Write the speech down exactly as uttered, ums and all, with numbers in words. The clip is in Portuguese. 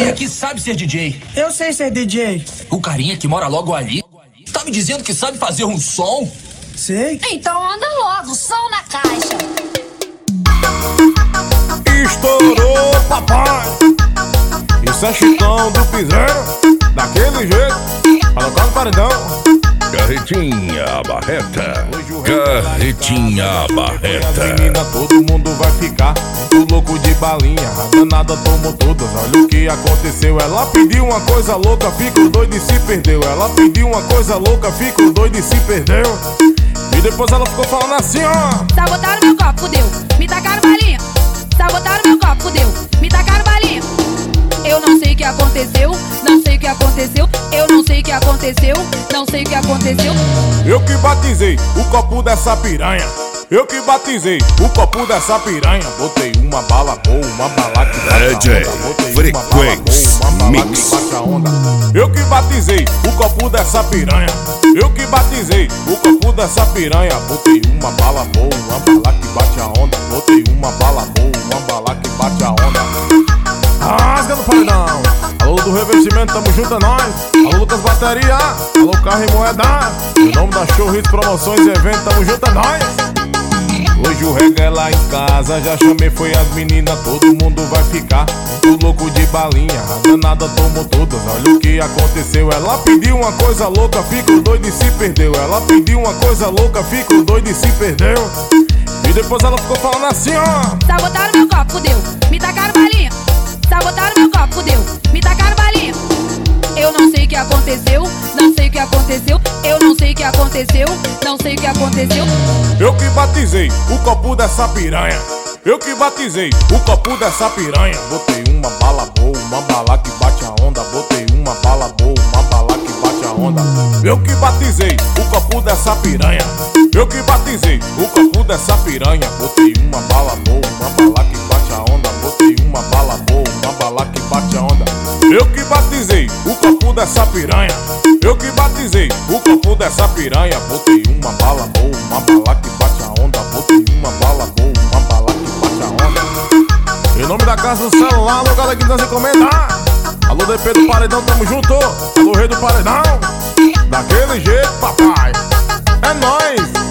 Quem aqui sabe ser D J? Eu sei ser D J. O carinha que mora logo ali tá me dizendo que sabe fazer um som? Sei. Então anda logo, som na caixa. Estourou, papai. Isso é Chicão do Piseiro. Daquele jeito, colocar no paredão. Carretinha Barreta, Carretinha Barreta. As meninas, todo mundo vai ficar muito louco de balinha. A danada tomou todas, olha o que aconteceu. Ela pediu uma coisa louca, ficou doida e se perdeu. Ela pediu uma coisa louca, ficou doida e se perdeu. E depois ela ficou falando assim, ó: sabotaram meu copo, fudeu, me tacaram balinha. Sabotaram meu copo, fudeu, me tacaram balinha. Eu não sei o que aconteceu, não sei o que aconteceu. Eu não sei o que aconteceu, não sei o que aconteceu. Eu que batizei o copo dessa piranha. Eu que batizei o copo dessa piranha. Botei uma bala boa, uma bala que bate a onda. Botei uma bala boa, uma bala que bate a onda. Eu que batizei o copo dessa piranha. Eu que batizei o copo dessa piranha. Botei uma bala boa, uma bala que bate a onda. Botei uma bala boa, uma bala que bate a onda. Rasga no paredão. Alô do revestimento, tamo junto a nós. Alô Lucas Bateria, alô Carro e Moeda. Em nome da Show Hits Promoções e Eventos, tamo junto a nós. Hoje o reggae é lá em casa, já chamei, foi as meninas, todo mundo vai ficar muito louco de balinha. A danada tomou todas, olha o que aconteceu. Ela pediu uma coisa louca, ficou doida e se perdeu. Ela pediu uma coisa louca, ficou doida e se perdeu. E depois ela ficou falando assim, ó: sabotaram meu copo, fudeu, me tacaram balinha. Sabotaram meu copo, fudeu, me tacaram balinha. Eu não sei o que aconteceu, não sei o que aconteceu. Eu não sei o que aconteceu, não sei o que aconteceu. Eu que batizei o copo dessa piranha. Eu que batizei o copo dessa piranha. Botei uma bala boa, uma bala que bate a onda. Botei uma bala boa, uma bala que bate a onda. Eu que batizei o copo dessa piranha. Eu que batizei o copo dessa piranha. Botei uma bala boa, uma bala que bate a onda. Botei uma bala boa, uma bala que bate a onda. Eu que batizei o copo dessa piranha. Eu que batizei o copo dessa piranha. Botei uma bala boa, uma bala que bate a onda. Botei uma bala boa, uma bala que bate a onda. Em nome da Casa do Celular, alô galera que dança encomendar. Alô D P do Paredão, tamo junto. Alô Rei do Paredão. Daquele jeito, papai. É nóis.